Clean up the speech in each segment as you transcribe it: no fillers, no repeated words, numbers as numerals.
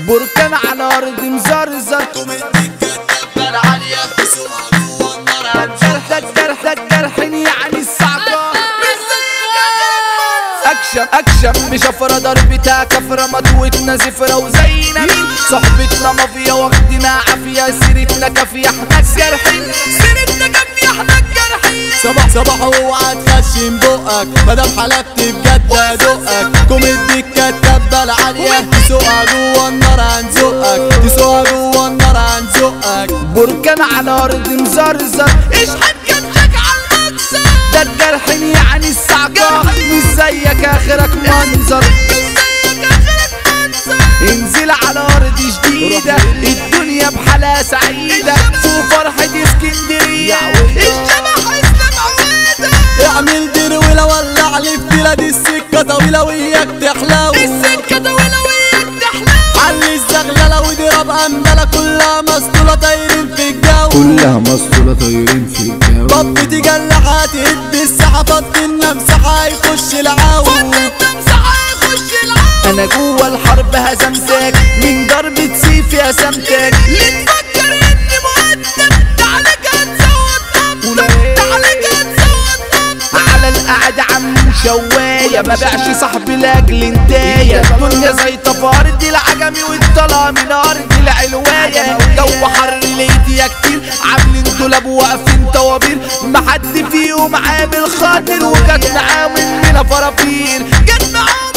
بركان على ارض مزرزر جرحين يعني الصعقة اكشن بشفرة ضربتها كفرة مطوتنا زفرة وزينا مين صحبتنا مافيا واخدنا عافية سيرتنا كافية احنا الجرحين سيرتنا كافية احنا الجرحين صباح اوعى تخشم بقك مادام حلفت بجد ادقك كوميدي الكتابة العالية تسوقها جوه النار هنزقك تسوقها جوه النار هنزقك بركان على ارض مزرزر اشحن كبشك على المكسر ده الجرحين يعني الصعقة مش زيك اخرك منظر انزل على ارض جديدة الدنيا بحالها سعيدة فوق فرحة اسكندرية الشبح اسلام عويدة اعمل درويلة ولع لي في بلاد السكة طويلة وياك تحلو السكة طويلة وياك تحلو علي الزغللة واضرب أمدلة كلها مسطولة طايرين في الجو كلها مسطولة طايرين في الجو طب تجلح هتهد الساحة فضلنا مساحة يخش العو انا جوه الحرب هزمتك من ضربة سيفي هزمتك ليه تفكر اني مؤدب تعالك هتزود تعالك هتزود على القعدة عم شواية ما بيعش صاحبي لاجل انتاية الدنيا زي طفارد العجمي والطلع من ارض العلواية جو حر لقيتيا كتير عاملين دولاب واقفين طوابير محد فيهم عامل خاطر وجت معاه مننا فرافير جت معاه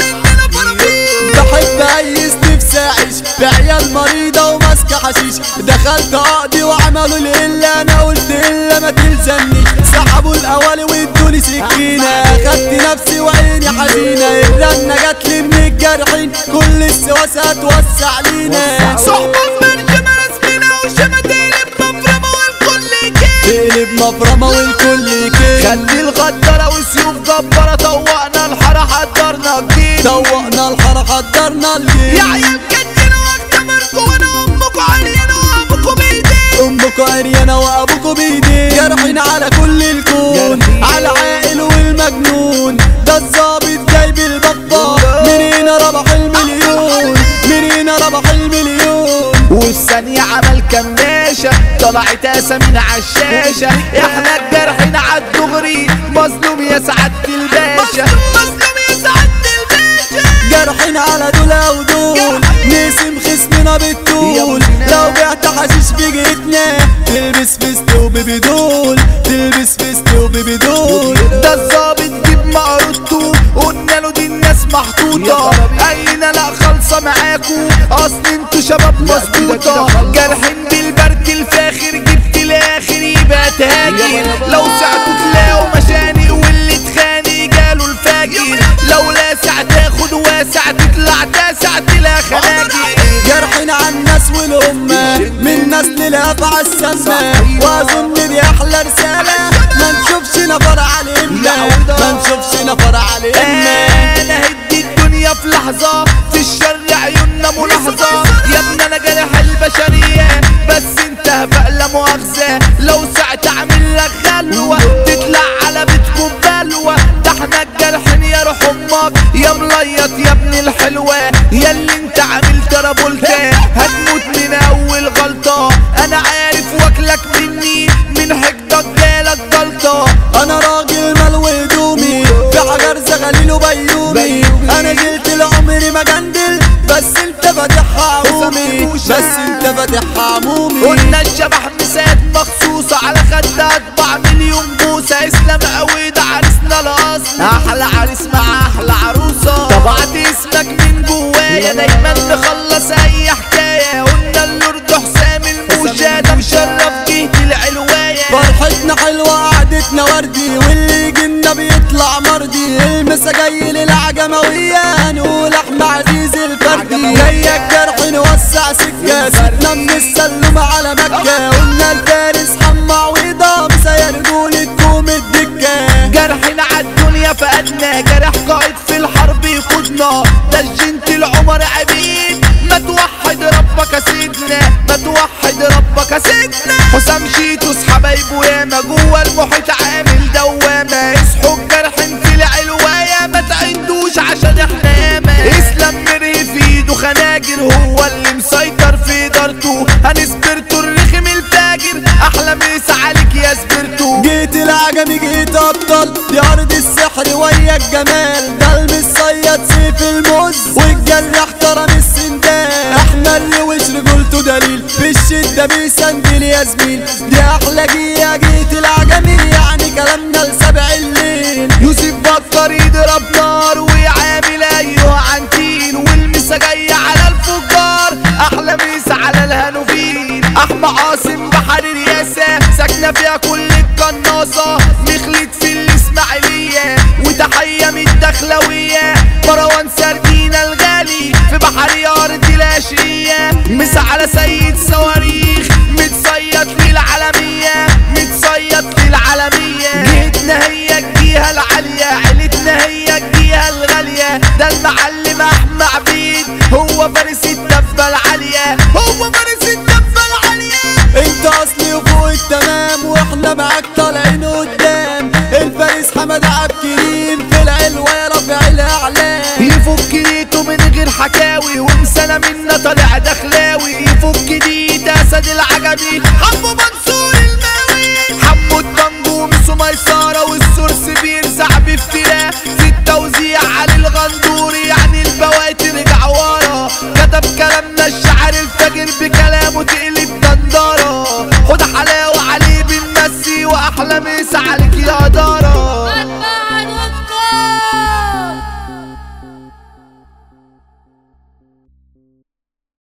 بحب ايس نفسي اعيش بعيال مريضة وماسكة حشيش دخلت اقضي وعملوا القلة انا قلت الا ما تلزمنيش سحبوا الاولي وادوني سكينة خدت نفسي وعيني حزينة الرنة جاتلي من الجرحين كل السواسة هتوسع لينا صحبة مرجمة رسمنا وشمة تقلب مفرمة والكل كيف تقلب مفرمة والكل كيف خلي الغدرة وسيوف جبارة طوقنا الحارة حضرنا الجيل طوقنا الحارة حضرنا الجيل يا عيال كدنا واختمركوا وانا امكوا عريانة وابوكوا بايدين امكوا عريانة وابوكوا بايدين جرحين على كل الكون على العاقل والمجنون ده الظابط جايب البطة منين ربح المليون منين ربح المليون وفي ثانية عمل كماشة طلعت اسامينا عالشاشة احنا الجرحين عالدغري مظلوم يا سعادة الباشا مظلوم يا سعادة الباشا جرحين على دول ودول نقسم خصمنا بالطول لو بعت حشيش في جيتنا تلبس فيست وبيبيدول تلبس فيست وبيبيدول ده الظابط جيب مقروطه قلنا له دي الناس محطوطة قايلنا لا خالصة معاكو اصل انتوا شباب مظبوطة جرحين بالبرد الفاخر جبت الاخر يبقى تهاجر لو ساعته تلاقوا مشاني واللي اتخاني جاله الفاجر لو لاسع تاخد واسع تطلع تاسع تلا خناجر جرحين على الناس والأمة من نسل الأفعى السامة وأظن دي أحلى رسالة ما نشوفش نفر علينا ما نشوفش نفر علينا انا هدي الدنيا في لحظة في الشر عيوننا ملاحظة يا ابني انا جارح البشرية بس انت هفق لا مؤاخذة لو ساعة اعمل لك غلوة تطلع على بيتكم بلوة ده احنا الجرحين يا روح امك يا مليط يا ابن الحلوة يا اللي انت عامل ترابولتا هتموت من اول غلطة انا عارف واكلك مني من حقدك جالك جلطة انا راجل ملو هدومي في حجر زغليل وبيومي انا جلت العمر ما جندل بس انت فاتحها عمومي بس انت فاتحها عمومي قلنا الشبح مسات مخصوصة على خدها 4 مليون بوسة اسلام عويدة عريسنا الاصل احلى عريس مع احلى عروسة طبعت اسمك من جوايا دايما نخلص اي حكاية قلنا اللورد حسام المشاهدة مشرف جهة العلواية فرحتنا حلوة قعدتنا وردي واللي جينا بيطلع مرضي المسا جاي للعجموية نقول احنا عزيز الفردي جاي الجرح نوسع سكة سيبنا من السلم على مكة قلنا الفارس حمى عويضة مسا رجولة كوم الدكة جرحنا عالدنيا فقدنا جرح قائد في الحرب يقودنا ده الجنت العمر عبيد ما توحد ربك يا سيدنا ما توحد ربك يا سيدنا حسام شيتوس حبايبه ياما جوه المحيط عامل دوامة اصحوا الجرحين في العلواية ما تعدوش عشان احنا ياما اسلام مرهي في ايده خناجر هو اللي جيت العجمي جيت ابطل دي ارض السحر ويا الجمال ده المصيد سيف الموز والجرح احترم السندان احنا اللي وش رجولته دليل في الشدة بيسندل يا زميل دي احلى جيت العجمي يعني كلامنا لسبع الليل يوسف بكر يضرب نار ويعامل ايوه عنتين والمسا جاية على الفجار احلى ميسا على الهانوفيل احمى عاصم بحر الرياسة ساكنة فيها كل القناصة مخلد في الاسماعيلية وتحية من الدخلوية مروان سردينة الغالي في بحر ارض العشرية مسا على سيد صواريخ متصيد للعالمية متصيد للعالمية جهتنا هي الجهة العالية عيلتنا هي الجهة الغالية ده المعلم احمى عبيد هو فارس الدفة العالية هو فارس الدفة العالية انت اصلي وفوق التمام واحنا معاك طالعين قدام الفارس حمد عبد الكريم في العلوة يا رافع الاعلام يفك ديته من غير حكاوي ومسانة منا طالع دخلاوي يفك ديت اسد العجمي حمو منصور الماوي حمو الطنجو مسو ميسارة والسورس بيرزع بافتراء في التوزيع علي الغندوري